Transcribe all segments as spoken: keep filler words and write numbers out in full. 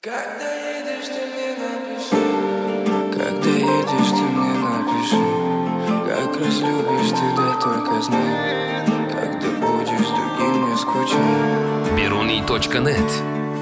Когда едешь, ты мне напиши. Когда едешь, ты мне напиши. Как разлюбишь ты, да только знай. Когда будешь с другим, не скучай. Biruni точка нет.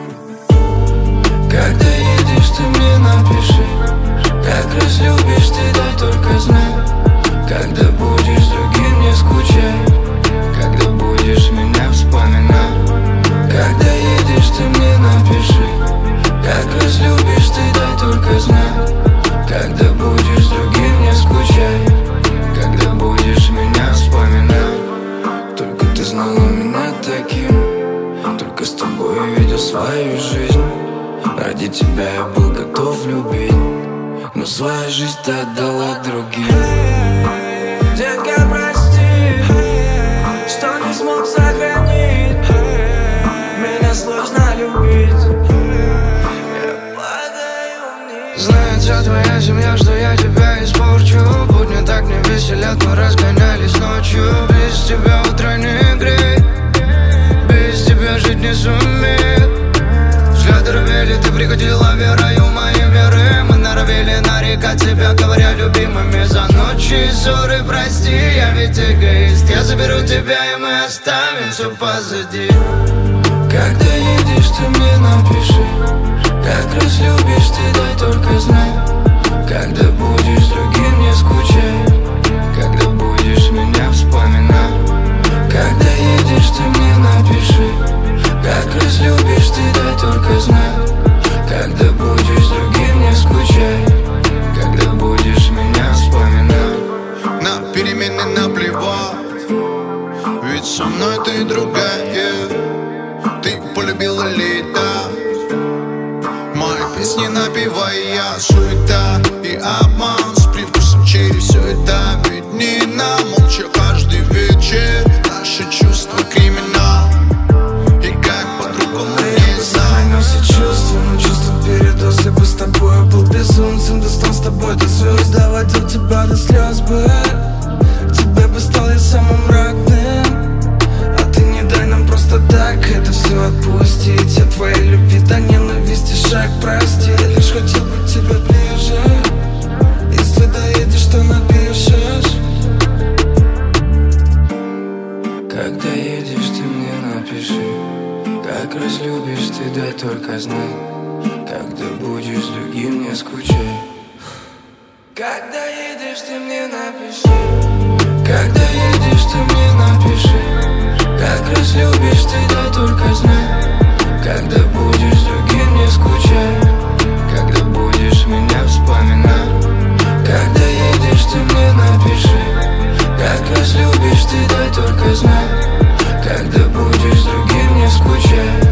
Когда едешь, ты мне напиши. Как разлюбишь ты, да только знай. Когда будешь с другим, не скучай. Когда будешь меня вспоминать. Когда едешь, ты мне напиши. Как разлюбишь ты, дай только знай. Когда будешь с другим, не скучай. Когда будешь меня вспоминать. Только ты знала меня таким. Только с тобой я видел свою жизнь. Ради тебя я был готов любить. Но свою жизнь ты отдала другим. Детка, прости, что не смог сохранить. Меня сложно любить. Знает вся твоя семья, что я тебя испорчу. Будни так не веселят, мы разгонялись ночью. Без тебя утро не греет, без тебя жить не сумеет. Взгляды рвели, ты приходила верою в мои миры. Мы норовили нарекать себя, говоря любимыми. За ночи ссоры, прости, я ведь эгоист. Я заберу тебя, и мы оставим все позади. Когда едешь, ты мне напиши. Как разлюбишь ты, дай только знай. Когда будешь с другим, не скучай. Когда будешь меня вспоминать. Когда едешь, ты мне напиши. Как разлюбишь ты, дай только знай. Когда будешь с другим, не скучай. Когда будешь меня вспоминать. На перемены наплевать, ведь со мной ты другая. Ты полюбила лето. Мои песни напевая, суета и обман с привкусом черри. Все это виднее, молча каждый вечер. Наши чувства криминал, и как по-другому не знаю. Все чувства, но чувства передос. Я бы с тобой был безумцем. Достал с тобой до звезд, доводил тебя до слез бы. Тебе бы стал я самым родным. А ты не дай нам просто так это все отпустить. Я твоей любви до ненависти шаг прости. Лишь хотел бы тебя ближе. Если доедешь, то напишешь. Когда едешь, ты мне напиши. Как разлюбишь ты, дай только знай. Когда будешь с другим, не скучай. Когда едешь, ты мне напиши. Когда едешь, ты мне напиши. Как разлюбишь ты, дай только знай. Когда будешь с другим, не скучай. Когда будешь меня вспоминать. Когда едешь, ты мне напиши. Как разлюбишь ты, дай только знай. Когда будешь с другим, не скучай.